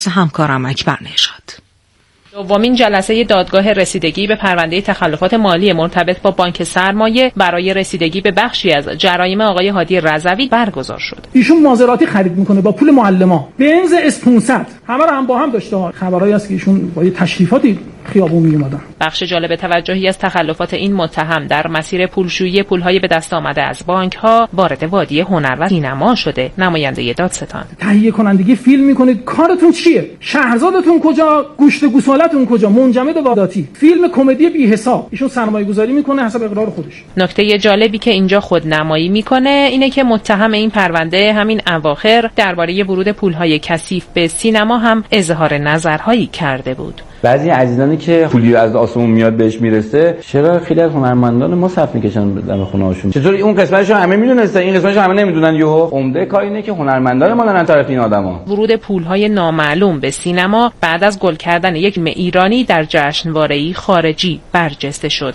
همکارم اکبر نژاد. دومین جلسه دادگاه رسیدگی به پرونده تخلفات مالی مرتبط با بانک سرمایه برای رسیدگی به بخشی از جرایم آقای هادی رضوی برگزار شد. ایشون مازراتی خرید میکنه با پول معلما، بنز اس 500 همه رو هم با هم داشته. خبرایی هست که ایشون با یه تشریفاتی خیابون میومدن. بخش جالب توجهی از تخلفات این متهم در مسیر پولشویی پولهای به دست آمده از بانک‌ها وارد وادی هنر و سینما شده. نماینده دادستان: تهیه کنندگی فیلم میکنید، کارتون چیه؟ شهرزادتون کجا؟ گوشت گوسالتون کجا؟ منجمد وارداتی، فیلم کمدی بی حساب. ایشون سرمایه‌گذاری میکنه حسب اقرار خودش. نکته جالبی که اینجا خودنمایی میکنه اینه که متهم این پرونده همین اواخر درباره ورود پولهای کثیف به سینما هم اظهار نظرهایی کرده بود. بعضی عزیزانی که پولی از آسمون میاد بهش میرسه، چرا خیلی از هنرمندان ما صف میکشن دم خونه‌هاشون؟ چطور اون قسمتشو همه میدونستن، این قسمتشو همه نمیدونن؟ یهو عمده کار اینه که هنرمندان ما دارن طرف این آدما. ورود پولهای نامعلوم به سینما بعد از گل کردن یک ایرانی در جشنواره‌ای خارجی برجسته شد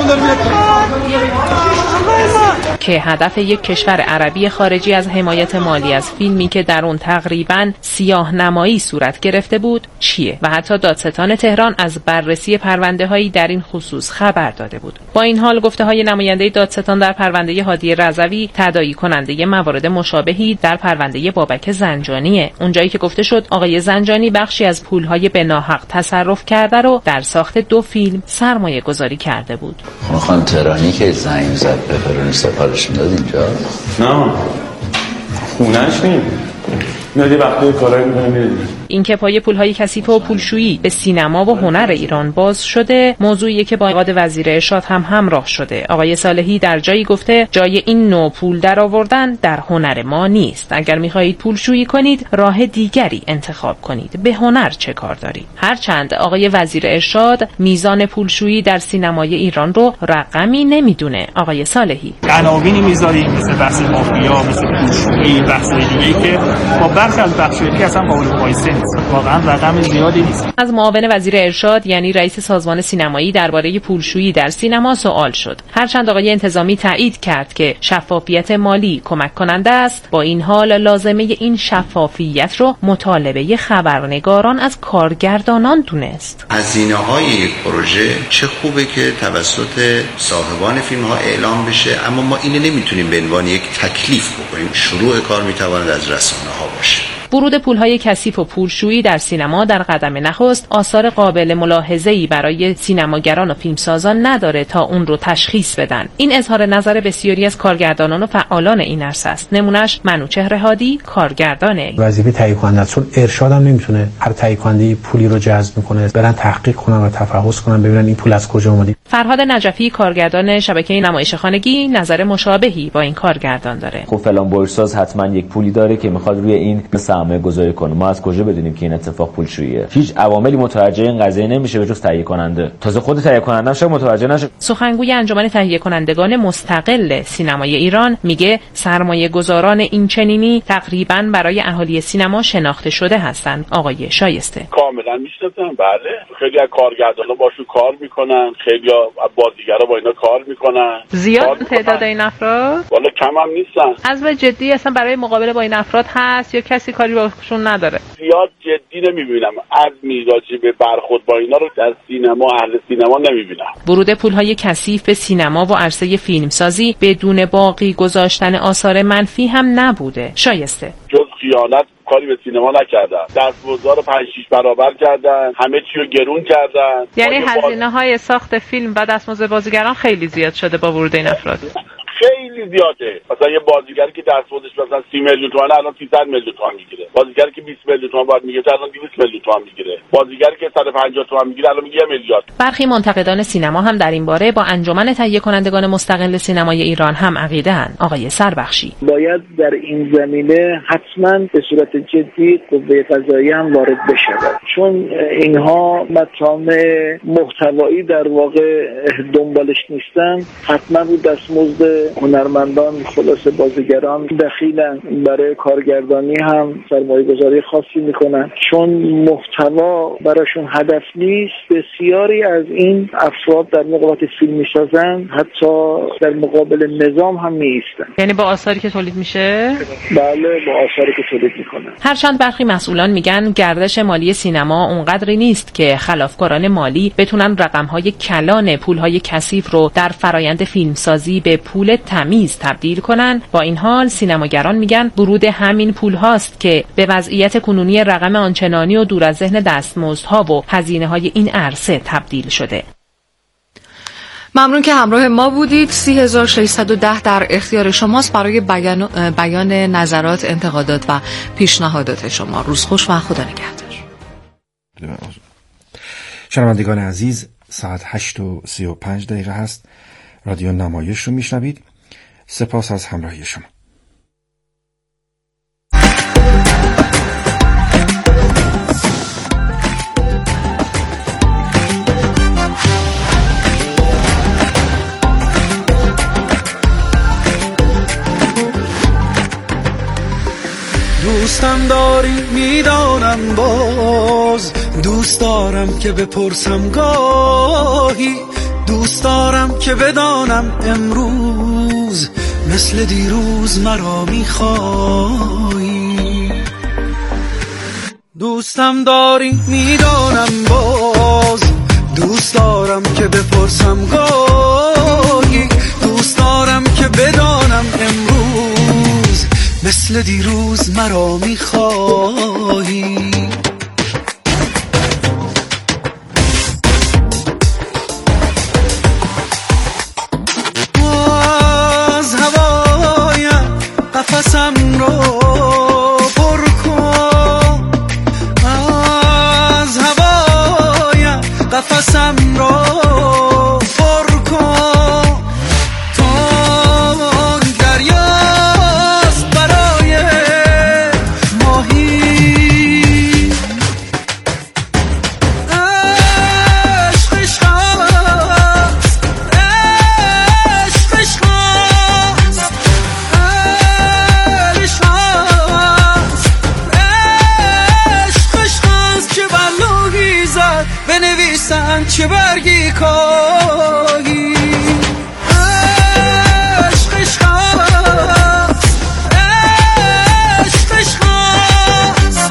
که هدف یک کشور عربی خارجی از حمایت مالی از فیلمی که در اون تقریباً سیاه‌نمایی صورت گرفته بود چیه و حتی دادستان تهران از بررسی پرونده‌هایی در این خصوص خبر داده بود. با این حال گفته‌های نماینده دادستان در پرونده هادی رضوی تداعی کننده موارد مشابهی در پرونده بابک زنجانیه. اونجایی که گفته شد آقای زنجانی بخشی از پول‌های به ناحق تصرف کرده رو در ساخت 2 فیلم سرمایه گذاری کرده بود. خانم تهرانی که زنگ زد بفرمایید سفارش میداد اینجا؟ نه خونه‌اش نیم میاد یه وقتی کارایی میکنه میره. اینکه پای پولهای کثیف و پولشویی به سینما و هنر ایران باز شده موضوعیه که با اقدام وزیر ارشاد هم همراه شده. آقای صالحی در جایی گفته جای این نوع پول در آوردن در هنر ما نیست. اگر میخواهید پولشویی کنید راه دیگری انتخاب کنید. به هنر چه کار دارید؟ هرچند آقای وزیر ارشاد میزان پولشویی در سینمای ایران رو رقمی نمیدونه. آقای صالحی: عناوینی میذاریم مثل بحث مافیا، مثل پولشویی، بحث دیگه‌ای که با بخش از بخشی اصلا قابل مقایسه نیست. واقعا رقم زیادی نیست. از معاون وزیر ارشاد یعنی رئیس سازمان سینمایی درباره پولشویی در سینما سوال شد. هرچند آقای انتظامی تایید کرد که شفافیت مالی کمک کننده است، با این حال لازمه این شفافیت رو مطالبه خبرنگاران از کارگردانان دونست. هزینه‌های یک پروژه چه خوبه که توسط صاحبان فیلم‌ها اعلام بشه، اما ما اینو نمیتونیم به عنوان یک تکلیف بکنیم. شروع کار میتواند از رسانه‌ها باشه. ورود پولهای کثیف و پولشویی در سینما در قدم نخست آثار قابل ملاحظه‌ای برای سینماگران و فیلمسازان نداره تا اون رو تشخیص بدن. این اظهار نظر بسیاری از کارگردانان و فعالان این عرصه است. نمونهش منوچهر هادی، کارگردانه. وظیفه تهیه کننده است، چون ارشاد هم نمیتونه هر تهیه کننده پولی رو جذب میکنه، برن تحقیق کنن و تفحص کنن ببینن این پول از کجا اومده. فرهاد نجفی، کارگردان شبکه نمایشخانگی، نظر مشابهی با این کارگردان داره. خب فلان بازساز حتما یک پولی داره که میخواد روی این سرمایه گذاری کنه. ما از کجا بدونیم که این اتفاق پولشوییه؟ هیچ عواملی متوجه این قضیه نمیشه به جز تهیه کننده. تازه خود تهیه کننده هم متوجه نشه. سخنگوی انجمن تهیه کنندگان مستقل سینمای ایران میگه سرمایه گذاران این چنینی تقریبا برای اهالی سینما شناخته شده هستند. آقای شایسته: کاملا میشناسم. بله، خیلی از کارگردانا باشون کار میکنن، خیلی از بازیگرا با اینا کار میکنن. زیاد تعداد این افراد؟ والا کم هم نیستن. از جدی اصلا برای مقابله با این افراد هست یا کسی کاری باشون نداره؟ زیاد جدی نمیبینم. از میراجی به برخورد با اینا رو در سینما اهل سینما نمیبینم. ورود پولهای کثیف به سینما و عرصه فیلمسازی بدون باقی گذاشتن آثار منفی هم نبوده. شایسته: جز خیانت کاری به سینما نکردن. دستمزد رو 5-6 برابر کردن، همه چی رو گرون کردن. یعنی هزینه‌های ساخت فیلم و دستمزد بازیگران خیلی زیاد شده با ورود این افراد. خیلی زیاده. مثلا یه بازیگری که دستمزدش مثلا 30 میلیون تومانه الان 300 میلیون تومان میگیره. بازیگری که 20 میلیون تومان باید میگیره الان 200 میلیون تومان میگیره. بازیگری که 150 تومان میگیره الان میگه 1 میلیارد. برخی منتقدان سینما هم در این باره با انجمن تهیه کنندگان مستقل سینمای ایران هم عقیده‌اند. آقای سربخشی: باید در این زمینه حتما به صورت جدی قوه قضاییه هم وارد بشه، چون اینها مطامع محتوایی در واقع دنبالش نیستن، حتما رو دستمزد هنرمندان خلاص بازیگران دخیلن، برای کارگردانی هم سرمایه‌گذاری خاصی میکنن. چون محتوا براشون هدف نیست، بسیاری از این افراد در موقع فیلم میسازن حتی در مقابل نظام هم میایستن. یعنی با آثاری که تولید میشه؟ بله، با آثاری که تولید میکنن. هرچند برخی مسئولان میگن گردش مالی سینما اونقدری نیست که خلافکاران مالی بتونن رقم‌های کلان پول‌های کثیف رو در فرایند فیلمسازی به پول تمیز تبدیل کنن، با این حال سینماگران میگن ورود همین پول‌هاست که به وضعیت کنونی رقم آنچنانی و دور از ذهن دستمزدها و هزینه‌های این عرصه تبدیل شده. ممنون که همراه ما بودید. 3610 در اختیار شماست برای بیان نظرات، انتقادات و پیشنهادات شما. روز خوش و خدا نگهدار. شنوندگان عزیز، ساعت 8:35 هست. رادیو نمایش رو میشنوید. سپاس از همراهی شما. دوستم داری میدانم، باز دوست دارم که بپرسم گاهی، دوست دارم که بدانم امروز مثل دیروز مرا میخوایی. دوستم داری میدانم، باز دوست دارم که بپرسم گاهی، دوست دارم که بدانم امروز مثل دیروز مرا میخوایی. از هوایم قفسم رو پر کن، از هوایم قفسم رو پر کن، تو دریاست برای ماهی. عشق عشق است، عشق عشق است، عشق است، عشق عشق است که بر لوحی زد بنویسن چه برگی کاهی. عشق عشق است، عشق عشق است،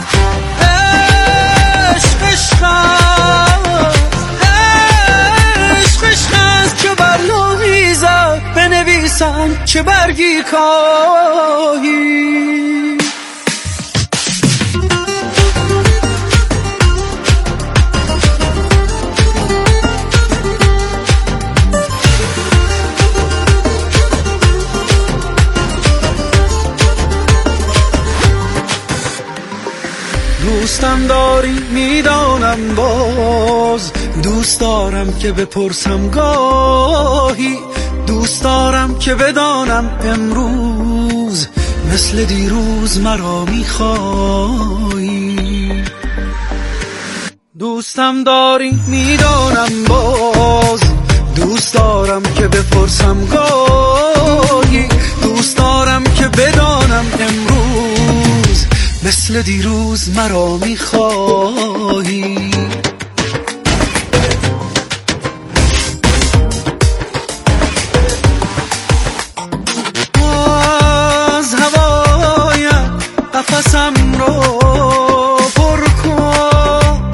عشق عشق است، عشق عشق است که بر لوحی زد بنویسن چه برگی کاهی. دوستم داری میدانم، باز دوست دارم که بپرسم گاهی، دوست دارم که بدانم امروز مثل دیروز مرا میخوایی. دوستم داری میدانم، باز دوست دارم که بپرسم گاهی، دوست دارم که بدانم امروز مثل دیروز مرا میخوایی. از هوایم قفسم رو پر کن،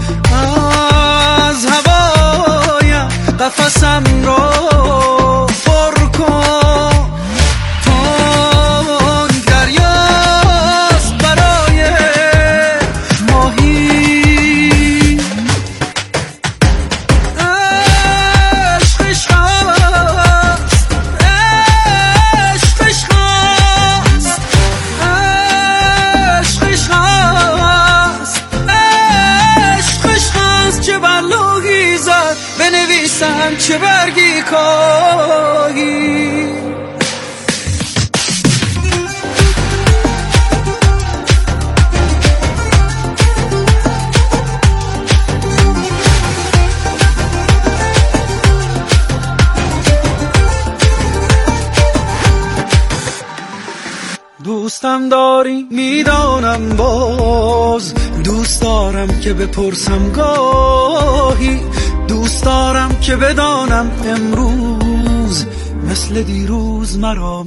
از هوایم قفسم رو پر کن، تو دریاست برای ماهی. عشق عشق است، عشق عشق است، عشق عشق است، عشق عشق است که بر لوحی زد بنویسن چه برگی کاهی. دوستم داری میدانم، باز دوست دارم که بپرسم گاهی، دوست دارم که بدانم امروز مثل دیروز مرا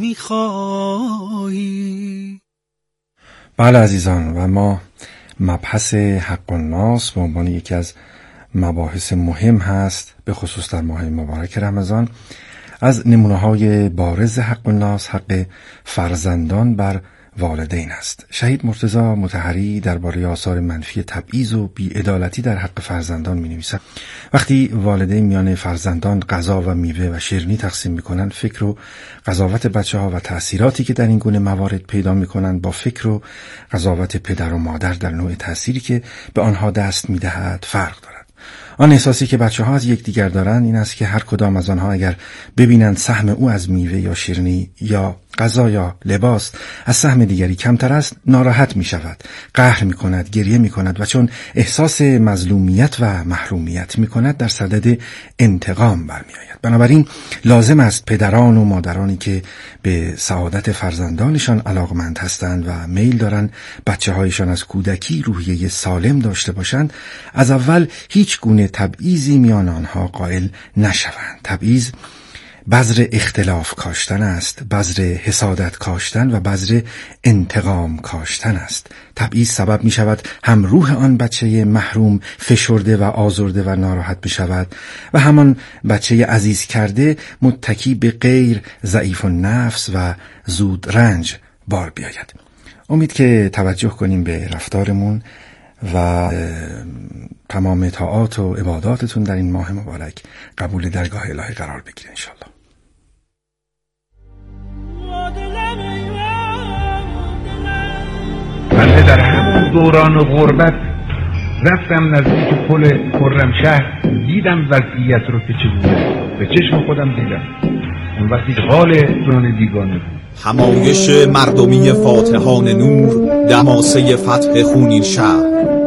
میخواهی. بله عزیزان، و ما مبحث حق الناس به عنوان یکی از مباحث مهم هست، به خصوص در ماه مبارک رمضان. از نمونه‌های بارز حق الناس حق فرزندان بر والدین است. شهید مرتضی مطهری درباره آثار منفی تبعیض و بی‌عدالتی در حق فرزندان می‌نویسد: وقتی والدین میان فرزندان غذا و میوه و شیرینی تقسیم می‌کنند، فکر و قضاوت بچه‌ها و تأثیراتی که در این گونه موارد پیدا می‌کنند با فکر و قضاوت پدر و مادر در نوع تأثیری که به آنها دست می‌دهد فرق دارد. آن احساسی که بچه‌ها از یکدیگر دارند این است که هر کدام از آنها اگر ببینند سهم او از میوه یا شیرینی یا غذا یا لباس از سهم دیگری کمتر است، ناراحت می شود، قهر می کند، گریه می کند و چون احساس مظلومیت و محرومیت می کند در صدد انتقام برمی آید. بنابراین لازم است پدران و مادرانی که به سعادت فرزندانشان علاقمند هستند و میل دارند بچه هایشان از کودکی روحیه سالم داشته باشند، از اول هیچ گونه تبعیضی میان آنها قائل نشوند. تبعیض بذر اختلاف کاشتن است، بذر حسادت کاشتن و بذر انتقام کاشتن است. تبعیض سبب می شود هم روح آن بچه محروم فشرده و آزرده و ناراحت بشود و همان بچه عزیز کرده متکی به غیر، ضعیف النفس و زود رنج بار بیاید. امید که توجه کنیم به رفتارمون و تمام طاعات و عباداتتون در این ماه مبارک قبول درگاه الهی قرار بگیره انشالله. من در همون دوران غربت رفتم نزدیک پل خرمشهر، دیدم وضعیت رو که چگونه به چشم خودم دیدم. اون وقتی حال جان بیگانه بود. همایش مردمی فاتحان نور، دماسه فتح خونین شهر.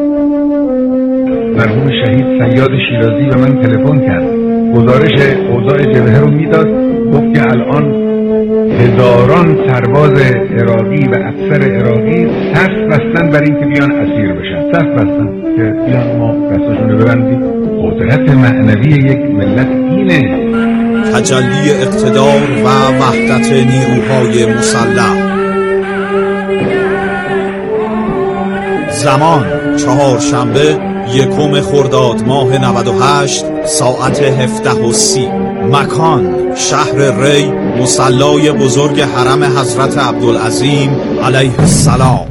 مرحوم شهید صیاد شیرازی به من تلفن کرد، گزارش اوضاع جبهه رو میداد، گفت که الان هزاران سرباز عراقی و افسر عراقی صف بستن برای اینکه بیان اسیر بشن، صف بستن که بیان ما دستاشونو ببندیم. قدرت معنوی یک ملت اینه، تجلی اقتدار و وحدت نیروهای مسلح. زمان چهارشنبه 1 خرداد ماه 98 ساعت 17:30. مکان شهر ری، مصلای بزرگ حرم حضرت عبدالعظیم علیه السلام.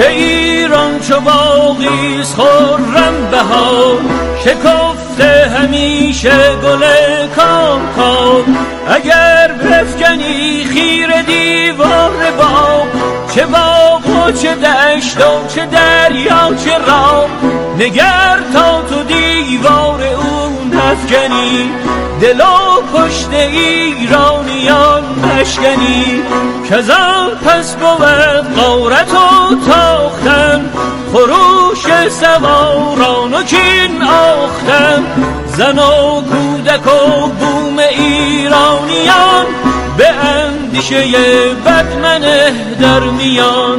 که ایران چو باغیست خرم بهار، شکفته همیشه گل کامکار. اگر بفکنی خیره دیوار باغ، چه باغ و چه دشت و چه دریا چه راه، نگر تا تو دیوار اون نفکنی، دل و پشت ایرانیان مشکنی. کزان پس بود غارت و تاختن، خروش سواران و کین آختن. زن و کودک و بوم ایرانیان، به اندیشه بدمنه در میان.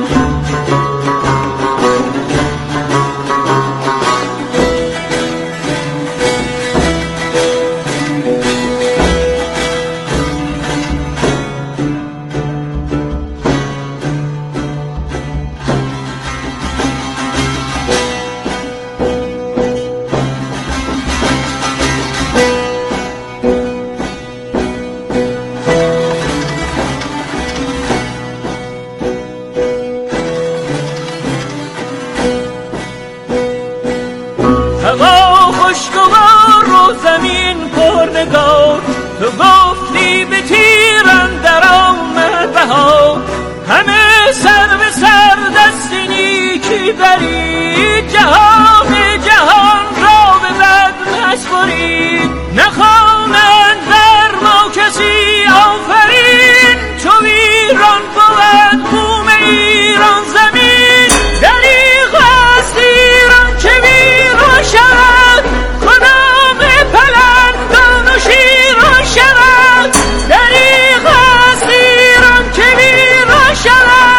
تو گفتی به تیرم در آمد بهار، همه سر به سر دست نیکی بری، جهان جهان را به بد مسپری. نخوانند بر ما کسی آفرین، چو ایران بود بوم ایران زمین. دریغ است ایران که ویران شود، کدام پلنگان و شیران شود. دریغ است ایران که ویران شود.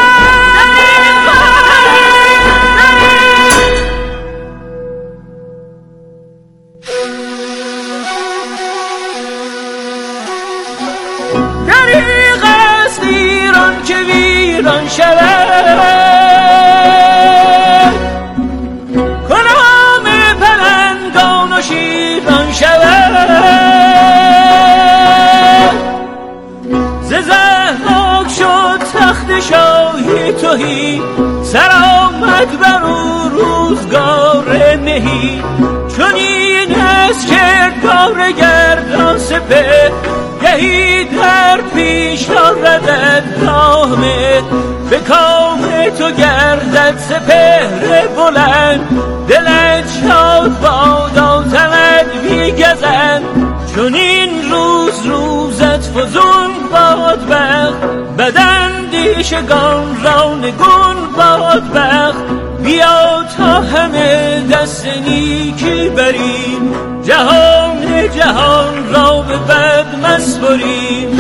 دریغ است ایران که ویران شود، کدام پلنگان و شیران شود. ز ضحاک شد تخت شاهی تهی، سر آمد بر او روزگار مهی. چنین است کردگار گردان سپهر، گهی در پیش آردد نامه. به کام تو گردد سپهر بلند، دلت شاد بادا تنت بیگزند. چون این روز روزت فزون باد بخت، بداندیشگان را نگون باد بخت. بیا تا همه دست نیکی بریم، جهان جهان را به بد مسپریم.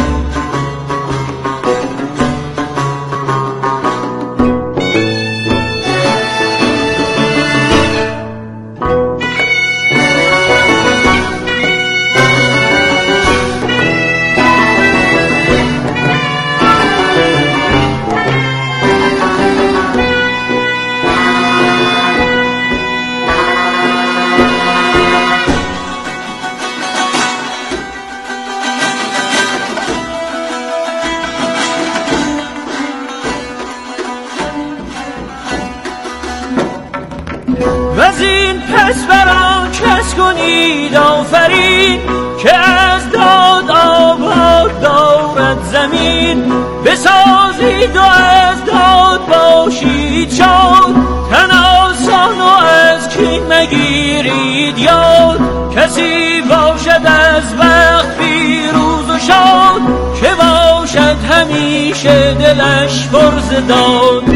وزین پس بران کس کنید آفرین، که از داد آباد دارد زمین. بسازید و از داد باشید شاد، تن آسان و از کین مگیرید یاد. کسی باشد از وقت پیروز و شاد، که باشد همیشه دلش پر ز داد.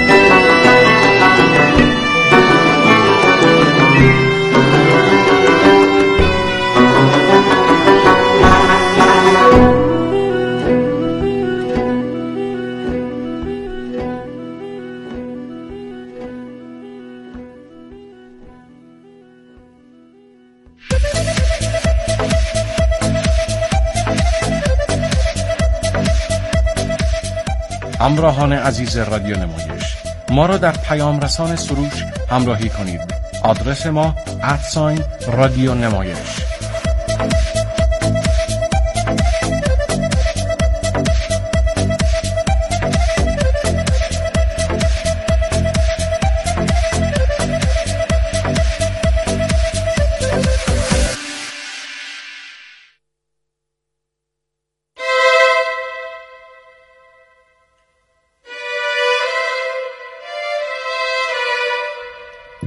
همراهان عزیز رادیو نمایش، ما را در پیام رسان سروش همراهی کنید. آدرس ما @رادیو نمایش.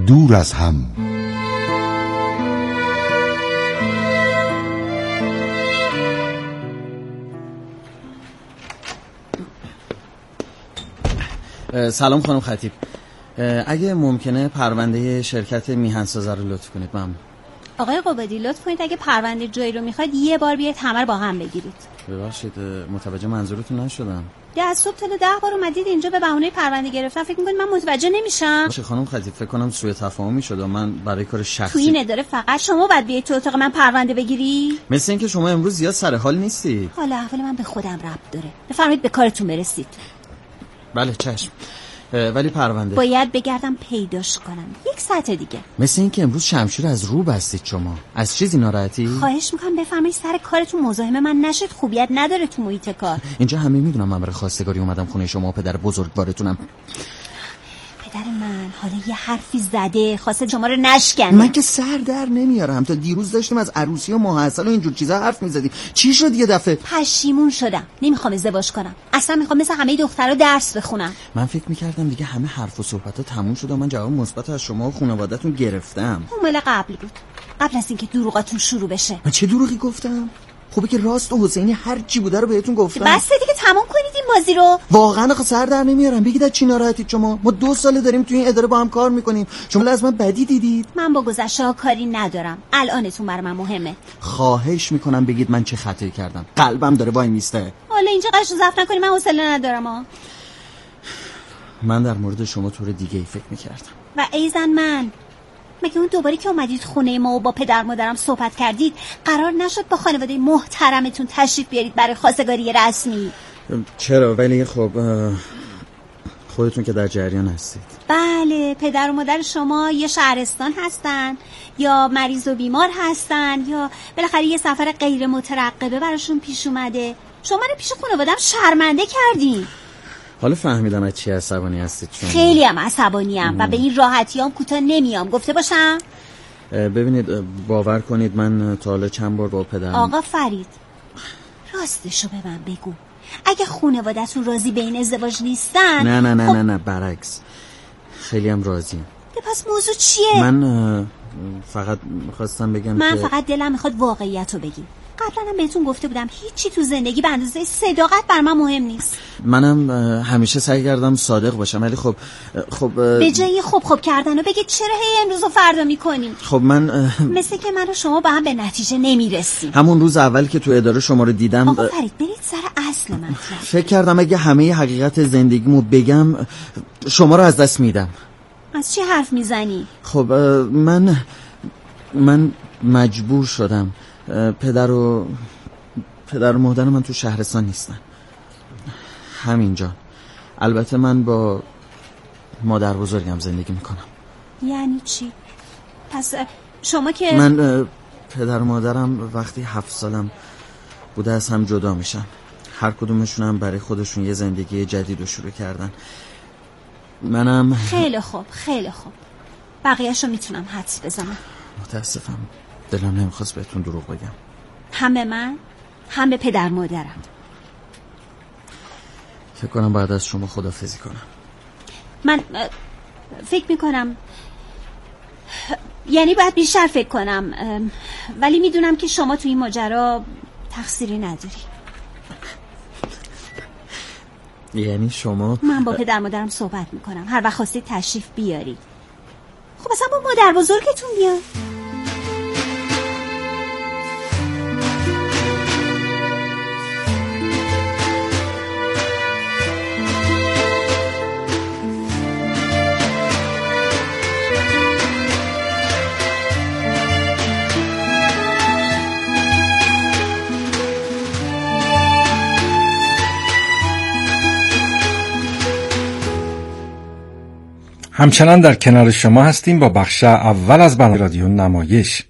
دور از هم. سلام خانم خطیب، اگه ممکنه پرونده شرکت میهنساز رو لطف کنید. ممنون. آقای قبادی لطف کنید اگه پرونده جایی رو میخواید یه بار بیاید همه با هم بگیرید. ببخشید متوجه منظورتون نشدم. از صبح تا 10 بار اومدید اینجا به بهونه پرونده گرفتن، فکر میکنید من متوجه نمیشم؟ باشه خانم خطیب، فکر کنم سوء تفاهمی شده، من برای کار شخصی. تو این اداره فقط شما باید بیاید تو اتاق من پرونده بگیری؟ مثل اینکه شما امروز زیاد سر حال نیستی. حالا احوال من به خودم ربط داره، بفرمایید به کارتون برسید. بله چشم. ولی پرونده باید بگردم پیداش کنم 1 ساعت دیگه. مثل این که امروز شمشیر از رو بستید. شما از چیزی ناراحتی؟ خواهش میکنم بفرمایید سر کارتون مزاحم من نشید، خوبیت نداره تو محیط کار. اینجا همه میدونم من برای خواستگاری اومدم خونه شما و پدر بزرگوارتونم. پدر من حالا یه حرفی زده خواسته شما رو نشکنه. من که سر در نمیارم، تا دیروز داشتیم از عروسی و ماحصل و اینجور چیزا حرف میزدیم. چی شد یه دفعه؟ پشیمون شدم، نمیخوام ازدواج کنم، اصلا میخوام مثل همه دخترها درس بخونم. من فکر میکردم دیگه همه حرف و صحبت‌ها تموم شد و من جواب مثبت از شما و خانواده‌تون گرفتم. اون مال قبل بود، قبل از اینکه دروغاتون شروع بشه. من چه دروغی گفتم؟ خوبه که راست و حسینی هر چی بوده رو بهتون گفتم. بس دیگه تموم کنید این بازی رو. واقعا آخه سر در نمیارم. بگید از چی ناراحتید شما؟ ما 2 ساله داریم توی این اداره با هم کار میکنیم. شما از من بدی دیدید؟ من با گذشته کاری ندارم، الانتون برای من مهمه. خواهش میکنم بگید من چه خطایی کردم. قلبم داره وای میسته. حالا اینجا قش زفت نکنی، من حوصله ندارم. من در مورد شما طور دیگه ای فکر میکردم. و ایزن من مگه اون دوباره که اومدید خونه ما و با پدر مادرم صحبت کردید قرار نشد با خانواده محترمتون تشریف بیارید برای خواستگاری رسمی؟ چرا؟ ولی خب خودتون که در جریان هستید. بله، پدر و مادر شما یه شهرستان هستن یا مریض و بیمار هستن یا بالاخره یه سفر غیر مترقبه براشون پیش اومده. شما رو پیش خانواده‌ام شرمنده کردین. حالا فهمیدم از چی عصبانی هستید شما. خیلی هم عصبانیم و به این راحتیام کوتاه نمیام، گفته باشم. ببینید باور کنید من تا حالا چند بار با پدرم. آقا فرید راستشو به من بگو، اگه خانواده‌تون راضی به این ازدواج نیستن؟ نه برعکس، خیلی هم راضیم. پس موضوع چیه؟ من فقط می‌خواستم بگم من که فقط دلم میخواد واقعیت رو بگی. قبلا هم بهتون گفته بودم هیچی تو زندگی به اندازه صداقت بر من مهم نیست. منم همیشه سعی کردم صادق باشم، ولی خب به جای خوب کردن و بگید چرا هی امروز و فردا میکنیم؟ خب من مثل که من و شما با هم به نتیجه نمیرسیم. همون روز اول که تو اداره شما رو دیدم آقا فرید برید سر اصل من. فکر کردم اگه همه حقیقت زندگیمو بگم شما رو از دست میدم. از چی حرف میزنی؟ خب من مجبور شدم. پدر و مادر من تو شهرستان نیستن، همینجا. البته من با مادر بزرگم زندگی میکنم. یعنی چی؟ پس شما که من پدر و مادرم وقتی 7 سالم بوده از هم جدا میشن. هر کدومشون هم برای خودشون یه زندگی جدید رو شروع کردن. منم خیلی خوب بقیه‌شو میتونم حدس بزنم. متاسفم، دلم نمیخواست بهتون دروغ بگم. هم به من هم به پدر مادرم. فکر کنم بعد از شما خداحافظی کنم. من فکر میکنم یعنی باید بیشتر فکر کنم، ولی میدونم که شما توی این ماجرا تقصیری نداری. یعنی شما؟ من با پدر مادرم صحبت میکنم، هر وقت خواستید تشریف بیارید. خب اصلا با مادر بزرگتون بیار. همچنان در کنار شما هستیم با بخش اول از برنامه رادیو نمایش.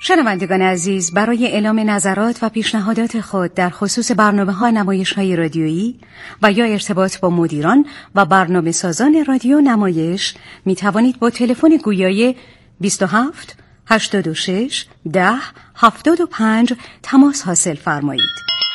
شنوندگان عزیز، برای اعلام نظرات و پیشنهادات خود در خصوص برنامه‌های نمایش‌های رادیویی و یا ارتباط با مدیران و برنامه‌سازان رادیو نمایش می توانید با تلفن گویای 27 86 10 75 تماس حاصل فرمایید.